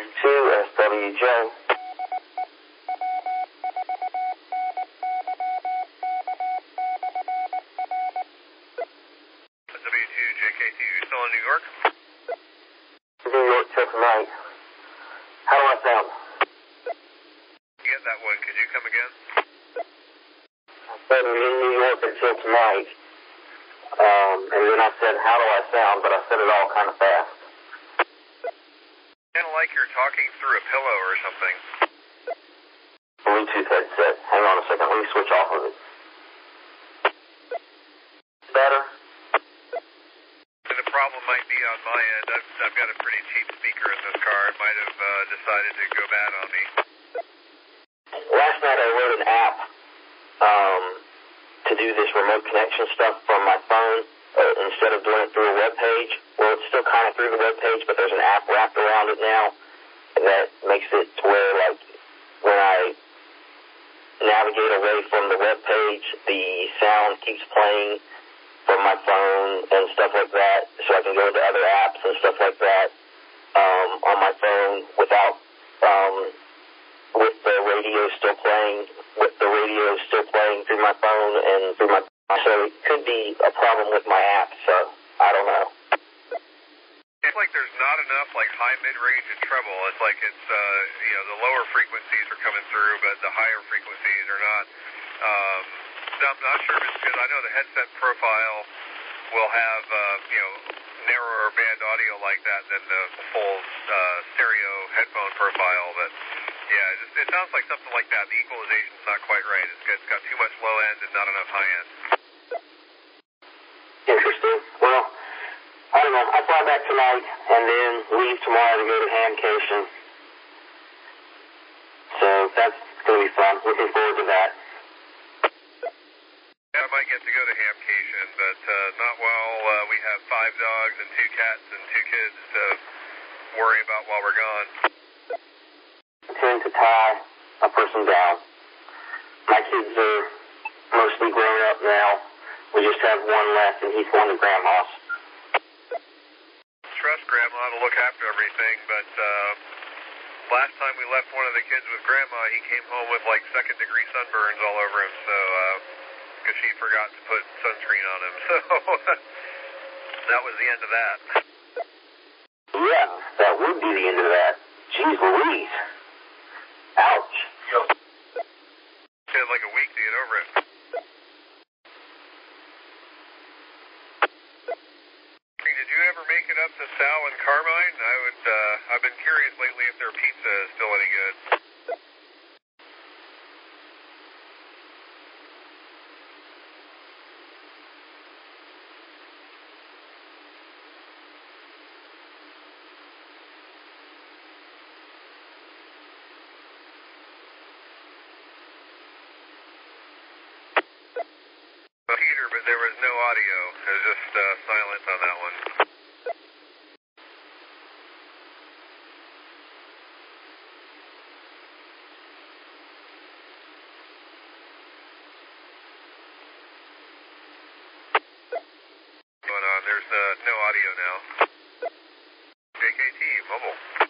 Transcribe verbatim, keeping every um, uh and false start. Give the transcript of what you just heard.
and two S W J. W two J K two, you still in New York? New York till tonight. How do I sound? Get that one, could you come again? I said I'm in New York until tonight. Um, and then I said, how do I sound? But I said it all kind of fast. Kind of like you're talking through a pillow or something. Bluetooth headset. Hang on a second, let me switch off of it. Better? The problem might be on my end. I've, I've got a pretty cheap speaker in this car. It might have uh, decided to go bad on me. Last night I wrote an app um, to do this remote connection stuff from my phone uh, instead of doing it through a web page. Well, it's still kind of through the web page, but there's an app wrapped around it now that makes it to where, like, when I navigate away from the web page, the sound keeps playing from my phone and stuff like that, so I can go into other apps and stuff like that um, on my phone without, um, with the radio still playing, with the radio still playing through my phone and through my, so it could be a problem with my app, so I don't know. It's like there's not enough like high, mid-range, and treble. It's like it's, uh, you know, the lower frequencies are coming through, but the higher frequencies are not. Um, I'm not sure if it's because I know the headset profile will have, uh, you know, narrower band audio like that than the full uh, stereo headphone profile, but yeah, it, just, it sounds like something like that. The equalization's not quite right. It's got, it's got too much low end and not enough high end. Interesting. Well, I don't know. I'll fly back tonight and then leave tomorrow to go to Hamcation. So that's going to be fun. Looking forward to that. Yeah, I might get to go to Hamcation, but uh, not while uh, we have five dogs and two cats and two kids to worry about while we're gone. Tend to tie a person down. My kids are mostly grown up now. We just have one left, and he's going to Grandma's. Trust Grandma to look after everything, but uh, last time we left one of the kids with Grandma, he came home with like second degree sunburns all over him, so because uh, she forgot to put sunscreen on him, so that was the end of that. Yeah, that would be the end of that. Jeez Louise. Ouch. It had like a week to get over it. Did you ever make it up to Sal and Carmine? I would. Uh, I've been curious lately if their pizza is still any good. Peter, but there was no audio. It was just uh, silence on that one. Going on. There's uh, no audio now. J K T, mobile.